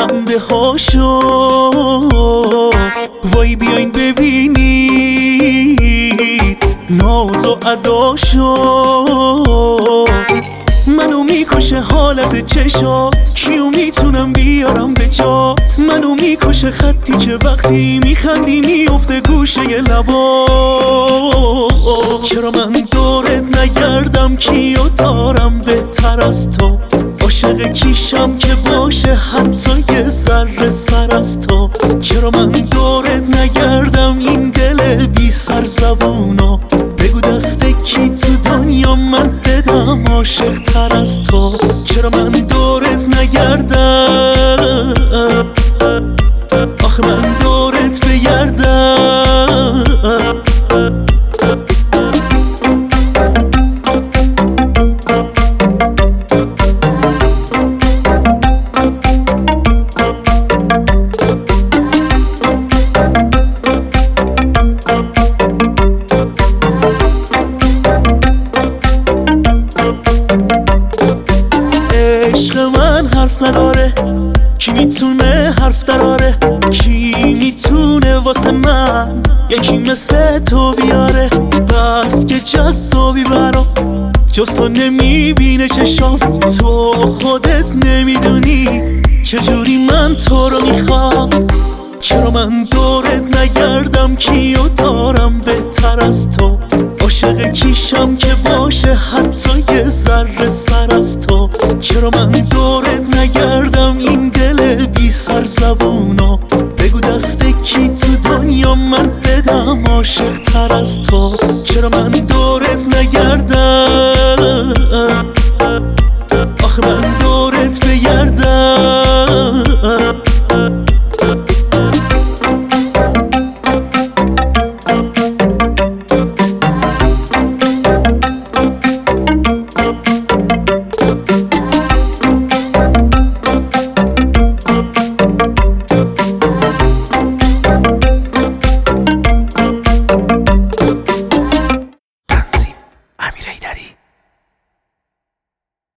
خنده هاشو وای بیاین ببینید ناز و اداشو منو میکشه حالت چشات کیو میتونم بیارم به جات منو میکشه خطی که وقتی میخندی میفته گوشه لبات چرا من دورت نگردم کیو دارم بهتر از تو عاشق کیشم که باشه حتی یه ذره سر از تو چرا من دورت نگردم این دل بی سر زبونو بگو دست کی تو دنیا من بدم عاشق تر از تو چرا من دورت نگردم آخه من دورت بگردم عشق من حرف نداره کی میتونه حرف دراره کی میتونه واسه من یکی مثل تو بیاره بس که جذابی برام جز تو نمیبینه چشام تو خودت نمیدونی چجوری من تو رو میخوام چرا من دورت نگردم کیو دارم بهتر از تو عاشق کیشم که باشه حتی یه ذره سر از تو چرا من دورت نگردم این دل بی سر زبونو بگو دست کی تو دنیا من بدم عاشق تر از تو چرا من دورت نگردم